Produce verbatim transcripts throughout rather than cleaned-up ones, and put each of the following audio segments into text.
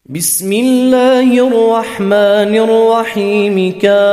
بسم الله الرحمن الرحيم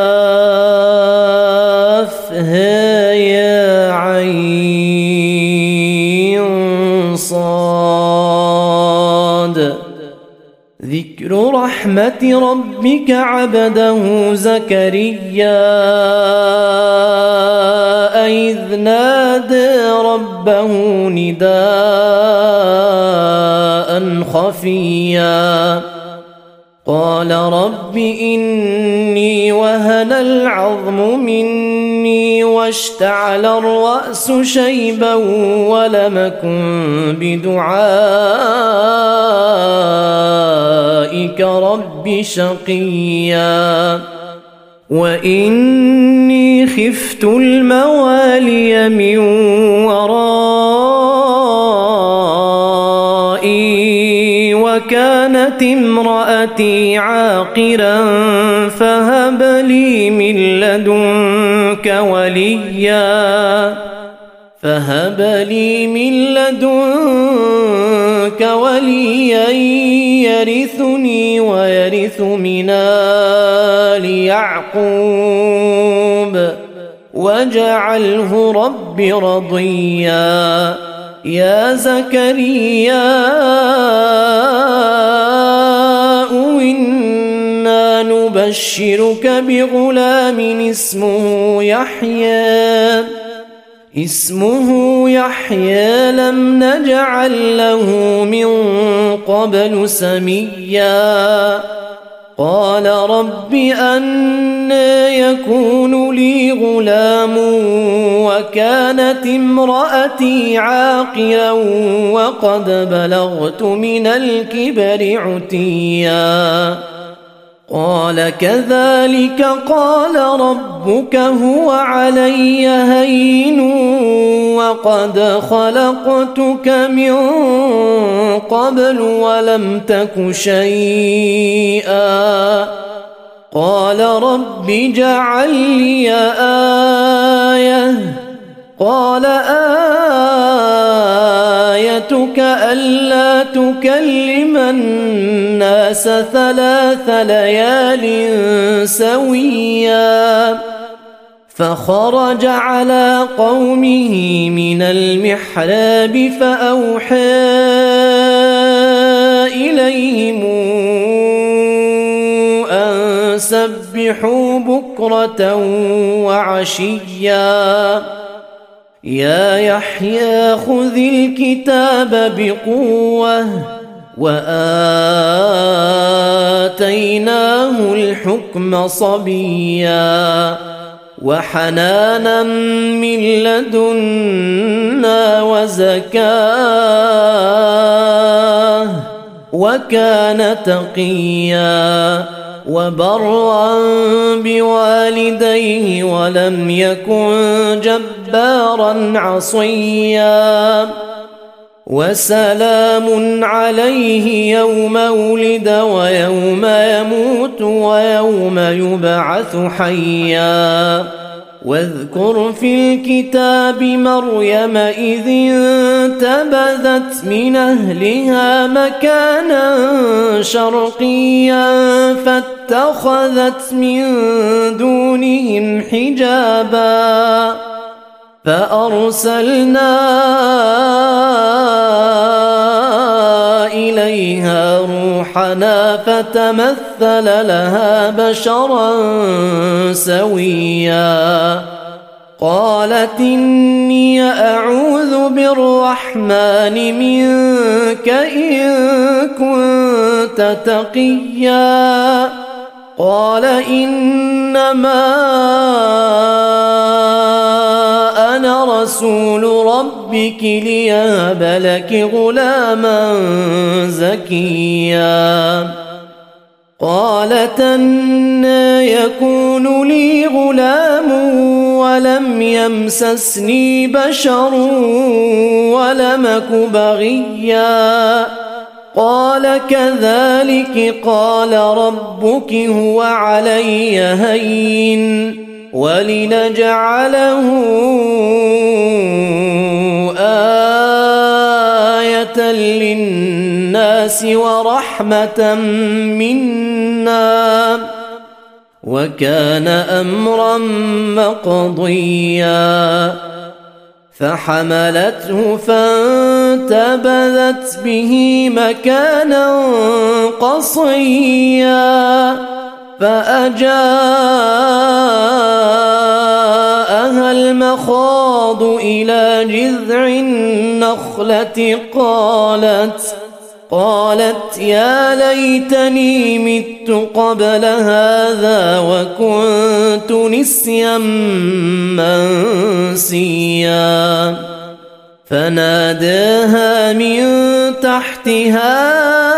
كافها يا عين صاد ذكر رحمة ربك عبده زكريا إذ نادى ربه نداء خفيا قال رب إني وهن العظم مني واشتعل الرأس شيبا ولم أكن بدعائك رب شقيا وإني خفت الموالي من ورائي وكانت امرأتي عاقرا فهب لي من لدنك وليا فهب لي من لدنك وليا يرثني ويرث من آل يعقوب واجعله رب رضيا يا زكريا إنا نبشرك بغلام اسمه يحيى اسمه يحيى لم نجعل له من قبل سميا قال رب أنى يكون لي غلام وكانت امرأتي عاقرا وقد بلغت من الكبر عتيا قال كذلك قال ربك هو علي هين وقد خلقتك من قبل ولم تك شيئا قال رب اجعل لي آية قال آيتك ألا تكلم الناس ثلاث ليال سويا فخرج على قومه من المحراب فأوحى إليهم أن سبحوا بكرة وعشيا يا يحيى خذ الكتاب بقوة وآتيناه الحكم صبيا وحنانا من لدنا وزكاه وكان تقيا وبرا بوالديه ولم يكن جبارا عصيا وسلام عليه يوم ولد ويوم يموت ويوم يبعث حيا واذكر في الكتاب مريم إذ انتبذت من أهلها مكانا شرقيا فاتخذت من دونهم حجابا فأرسلنا إليها روحنا فتمثل لها بشرا سويا قالت إني أعوذ بالرحمن منك إن كنت تقيا قال إنما أنا رسول ربك ليهب لك غلاما زكيا قالت أنى يكون لي غلام ولم يمسسني بشر ولم أك بغيا قال كذلك قال ربك هو علي هين ولنجعله آية للناس الناس ورحمة منا وكان أمرا مقضيا فحملته فانتبذت به مكانا قصيا فأجاءها المخاض إلى جذع النخلة قالت قالت يا ليتني مت قبل هذا وكنت نسيا منسيا فناداها من تحتها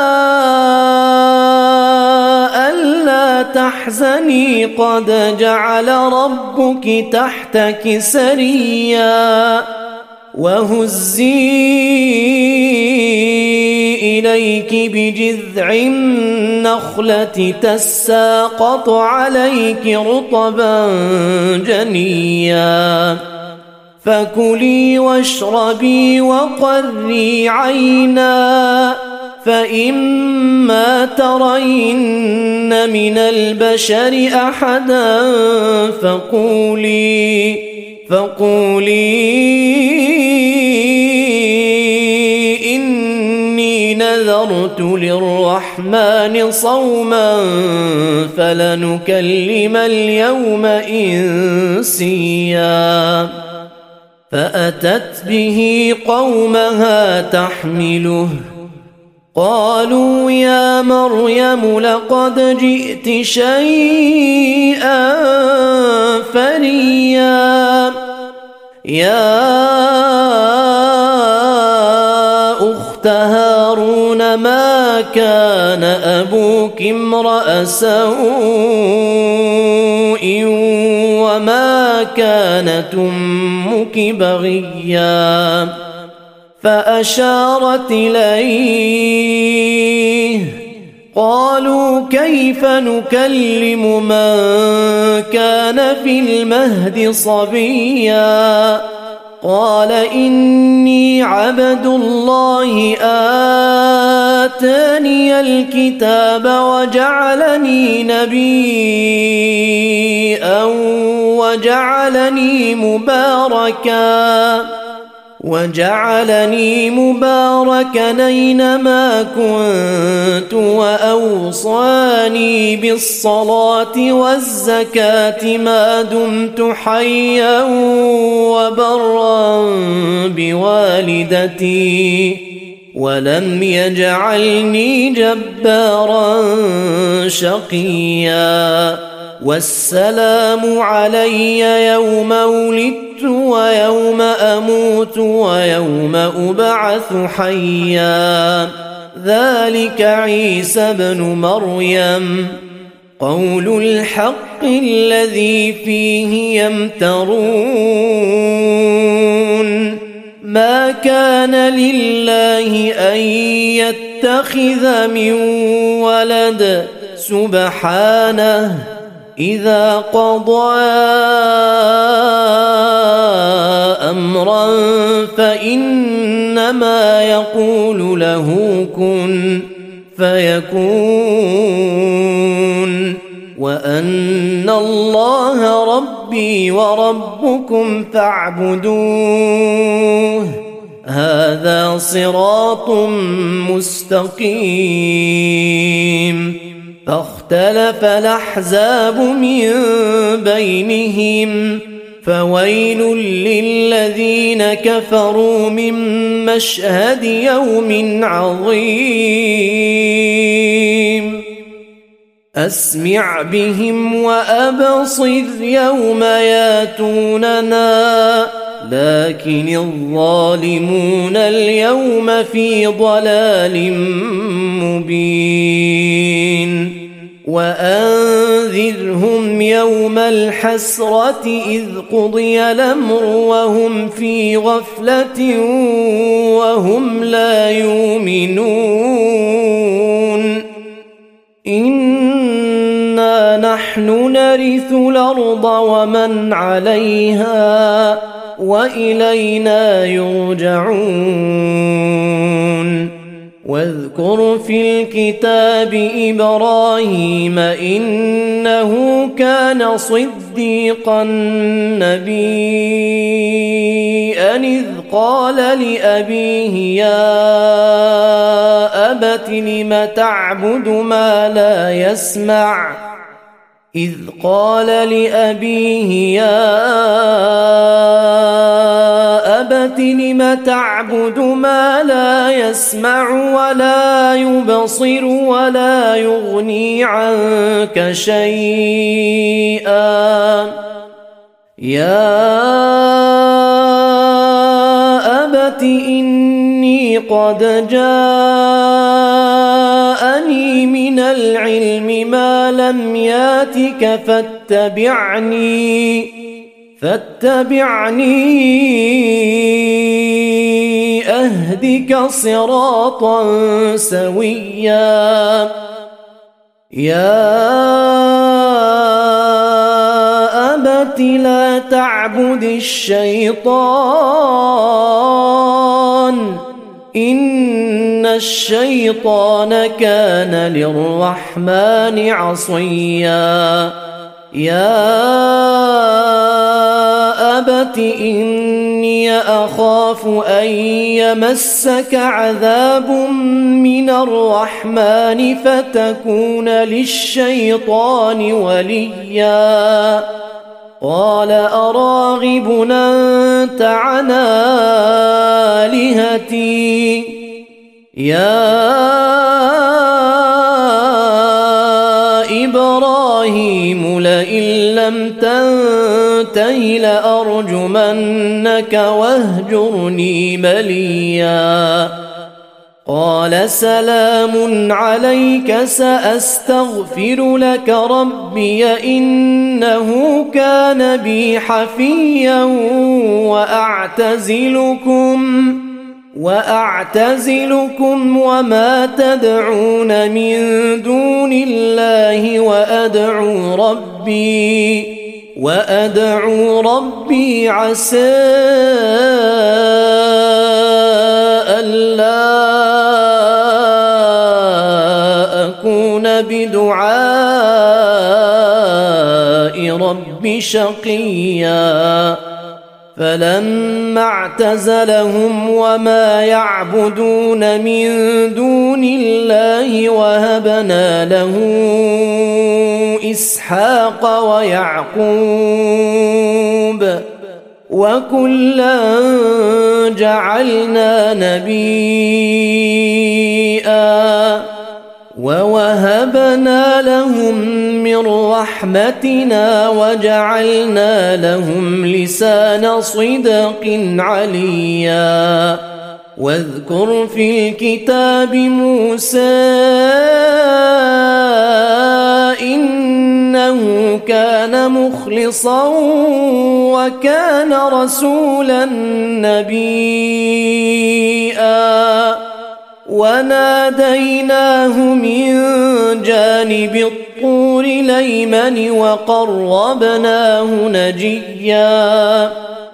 ألا تحزني قد جعل ربك تحتك سريا وهزي إليك بجذع النخلة تساقط عليك رطبا جنيا فكلي واشربي وقري عينا فإما ترين من البشر أحدا فقولي فقولي إني نذرت للرحمن صوما فلنكلم اليوم إنسيا فأتت به قومها تحمله قالوا يا مريم لقد جئت شيئا فريا يا أخت هارون ما كان أبوك امرأ سوء وما كانت أمك بغيا فأشارت إليه قالوا كيف نكلم من كان في المهد صبيا قال إني عبد الله آتاني الكتاب وجعلني نبيا وجعلني مباركا وجعلني مباركا أينما كنت وأوصاني بالصلاة والزكاة ما دمت حيا وبرا بوالدتي ولم يجعلني جبارا شقيا والسلام علي يوم ولدت ويوم أموت ويوم أبعث حيا ذلك عيسى بن مريم قول الحق الذي فيه يمترون ما كان لله أن يتخذ من ولد سبحانه إذا قضى أمرا فإنما يقول له كن فيكون وأن الله ربي وربكم فاعبدوه هذا صراط مستقيم فاختلف الأحزاب من بينهم فويل للذين كفروا من مشهد يوم عظيم أسمع بهم وأبصر يوم ياتوننا لكن الظالمون اليوم في ضلال مبين وأنذرهم يوم الحسرة إذ قضي الأمر وهم في غفلة وهم لا يؤمنون إنا نحن نرث الأرض ومن عليها وإلينا يرجعون واذكر في الكتاب إبراهيم إنه كان صديقا نبيا إذ قال لأبيه يا أبت لم تعبد ما لا يسمع إذ قال لأبيه يا أبت لم تعبد ما لا يسمع ولا يبصر ولا يغني عنك شيئا يا أبت إني قد جاءني من العلم ما لم ياتك فاتبعني فاتبعني أهدك صراطا سويا يا أبت لا تعبد الشيطان إن الشيطان كان للرحمن عصيا يا أبت إني أخاف أن يمسك عذاب من الرحمن فتكون للشيطان وليا قال أراغب أنت عن آلهتي يا إبراهيم لئن لم تنته لأرجمنك واهجرني مليا قال سلام عليك سأستغفر لك ربي إنه كان بي حفيا وأعتزلكم وأعتزلكم وما تدعون من دون الله وأدعو ربي وأدعو ربي عسى ألا أكون بدعاء ربي شقيا فلما اعتزلهم وما يعبدون من دون الله وهبنا له إسحاق ويعقوب وكلا جعلنا نبيا ووهبنا لهم من رحمتنا وجعلنا لهم لسان صدق عليا واذكر في الكتاب موسى إنه كان مخلصا وكان رسولا نبيا وناديناه من جانب الطور الأيمن وقربناه نجيا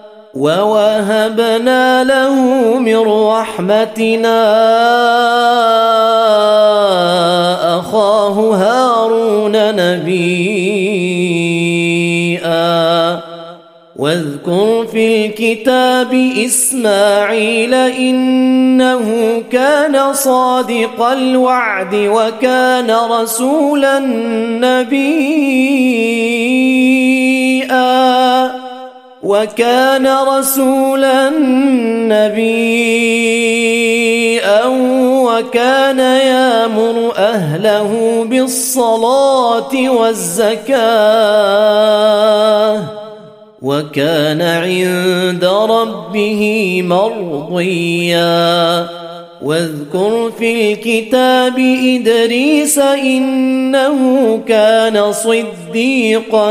ووهبنا له من رحمتنا أخاه هارون نبيا واذكر في الكتاب إسماعيل إنه كان صادق الوعد وكان رسولا نبيا وكان رسولا نبيا وكان يأمر أهله بالصلاة والزكاة وكان عند ربه مرضيا واذكر في الكتاب إدريس إنه كان صديقا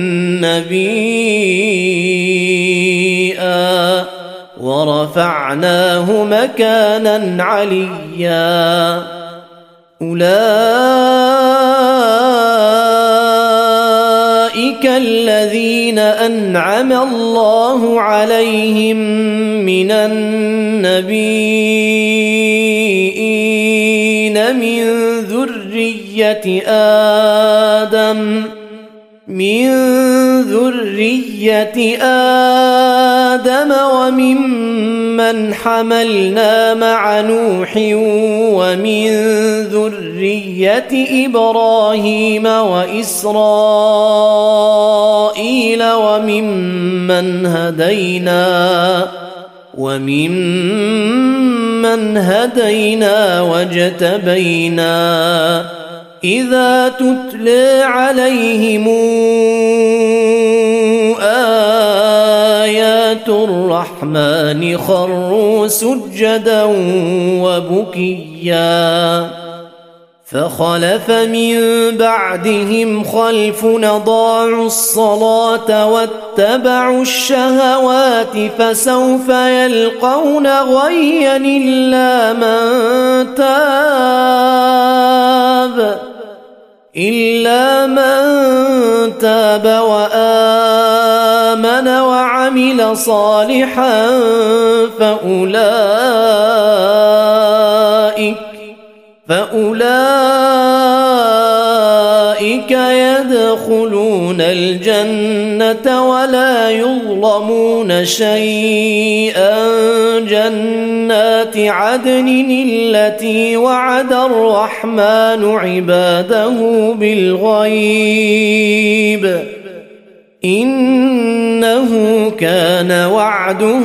نبيا ورفعناه مكانا عليا أولئك الذين أنعم الله عليهم من النبيين ذرية آدم من ذرية آدم وممن حملنا مع نوح ومن ذرية إبراهيم وإسرائيل وممن هدينا وممن هدينا واجتبينا إذا تتلى عليهم آيات الرحمن خروا سجدا وبكيا فخلف من بعدهم خلف أضاعوا الصلاة واتبعوا الشهوات فسوف يلقون غيا إلا من تاب إلا من تاب وآمن وعمل صالحا فأولئك فأولئك يدخلون الجنة ولا يظلمون شيئا جنات عدن التي وعد الرحمن عباده بالغيب إنه كان وعده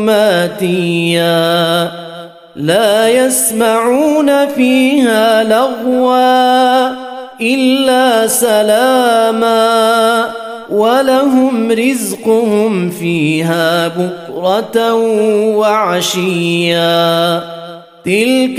ماتيا لا يسمعون فيها لغوا إلا سلاما ولهم رزقهم فيها بكرة وعشيا تلك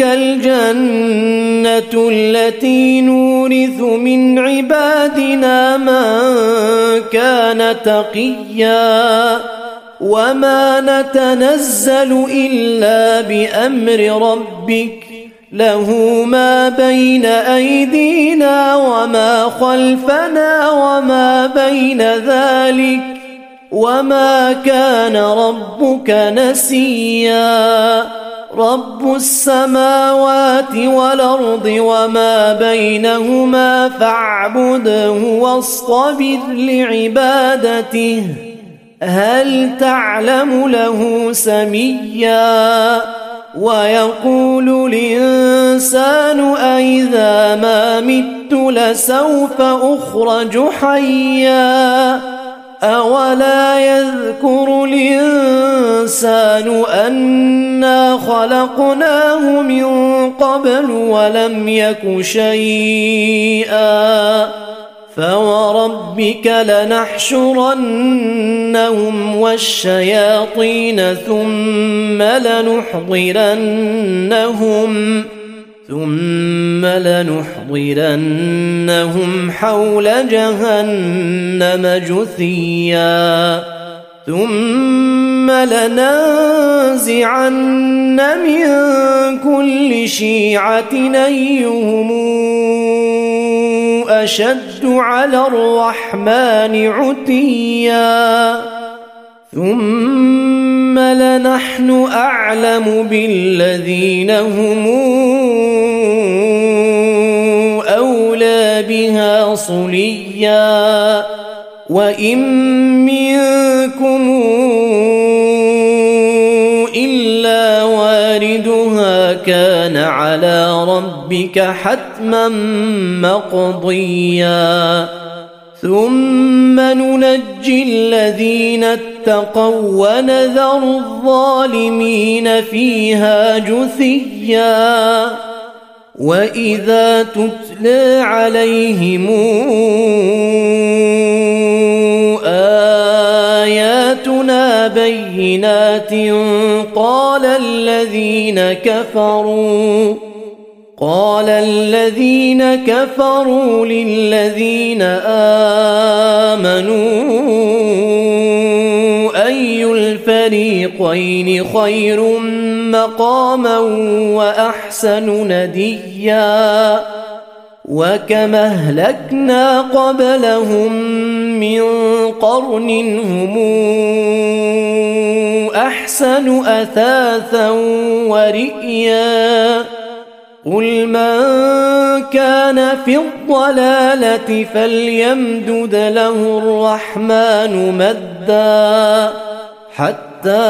الجنة التي نورث من عبادنا من كان تقيا وما نتنزل إلا بأمر ربك له ما بين أيدينا وما خلفنا وما بين ذلك وما كان ربك نسيا رب السماوات والأرض وما بينهما فاعبده واصطبر لعبادته هل تعلم له سميا ويقول الإنسان أئذا ما مت لسوف أخرج حيا أولا يذكر الإنسان أنا خلقناه من قبل ولم يك شيئا فوربك لنحشرنهم والشياطين ثم لنحضرنهم ثم لنحضرنهم حول جهنم جثيا ثم لننزعن من كل شيعة أيهم أشد على الرحمن عتيا ثم لنحن أعلم بالذين هم أولى بها صليا وإن منكم إلا واردها كان على ربك حتما مقضيا ثم ننجي الذين اتقوا ونذر الظالمين فيها جثيا وإذا تتلى عليهم آياتنا بينات قال الذين كفروا قال الذين كفروا للذين آمنوا أي الفريقين خير مقاما وأحسن نديا وكما أهلكنا قبلهم من قرن هم أحسن أثاثا ورئيا قل من كان في الضلالة فليمدد له الرحمن مدا حتى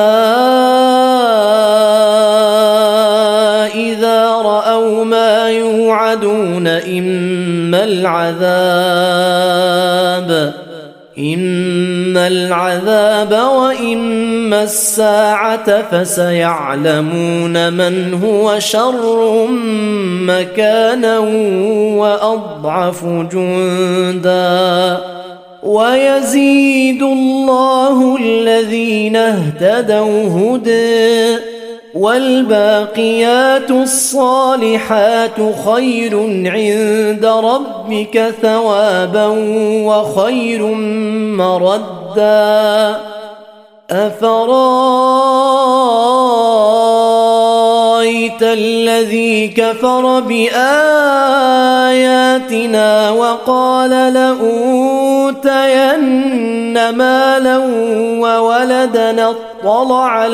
إذا رأوا ما يوعدون إما العذاب إما العذاب وإما الساعة فسيعلمون من هو شر مكانا وأضعف جندا ويزيد الله الذين اهتدوا هدى والباقيات الصالحات خير عند ربك ثوابا وخير مردا أفرأيت الذي كفر بآياتنا وقال لأوتين مالا وولدا اطلع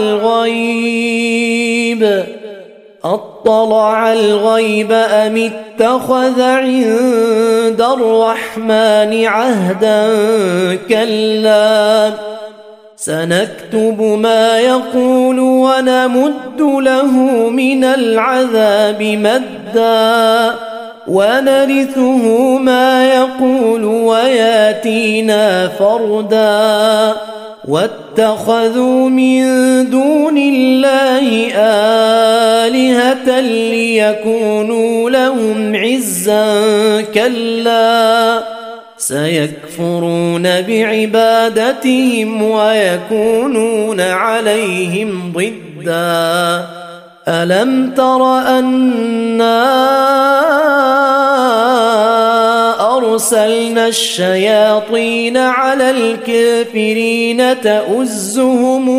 الغيب اطلع الغيب أم اتخذ عند الرحمن عهدا كلا سنكتب ما يقول ونمد له من العذاب مدا ونرثه ما يقول وياتينا فردا واتخذوا من دون الله آلهة ليكونوا لهم عزا كلا سيكفرون بعبادتهم ويكونون عليهم ضدا ألم تر أنا أرسلنا الشياطين على الكافرين تؤزهم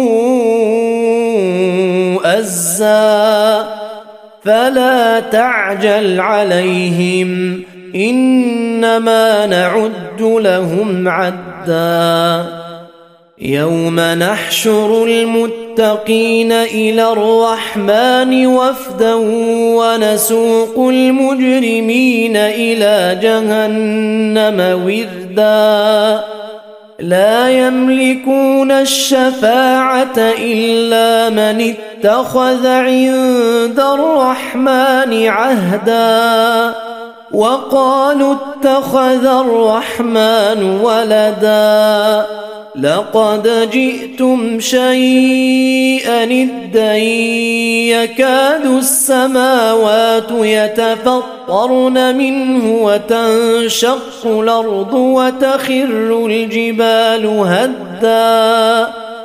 أزا فلا تعجل عليهم إنما نعد لهم عدا يوم نحشر المتقين إلى الرحمن وفدا ونسوق المجرمين إلى جهنم وردا لا يملكون الشفاعة إلا من اتخذ عند الرحمن عهدا وقالوا اتخذ الرحمن ولدا لقد جئتم شيئا إدا يكاد السماوات يتفطرن منه وتنشق الأرض وتخر الجبال هدا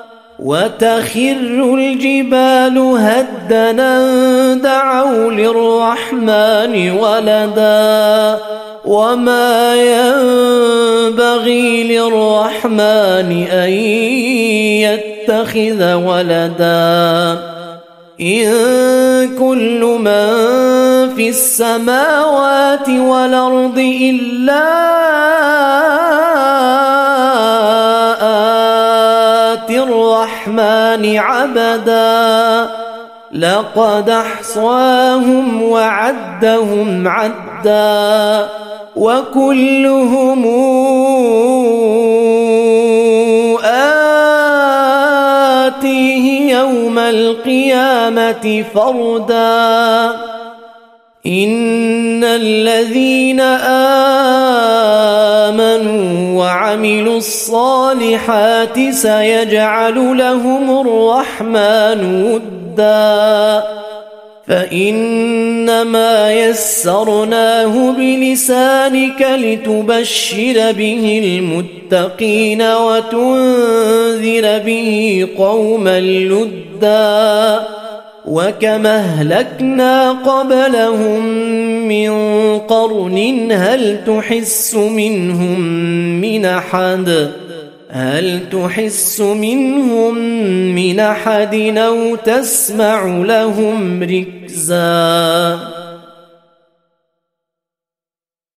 وتخر الجبال هدا دعوا للرحمن ولدا وما ينبغي للرحمن أن يتخذ ولدا إن كل من في السماوات والأرض إلا آتي الرحمن عبدا لقد أحصاهم وعدهم عدا وكلهم آتيه يوم القيامة فردا إن الذين آمنوا وعملوا الصالحات سيجعل لهم الرحمن ودا فإنما يسرناه بلسانك لتبشر به المتقين وتنذر به قوما لدا وكما أهلكنا قبلهم من قرن هل تحس منهم من أحد هل تحس منهم من أحد أو تسمع لهم ركزا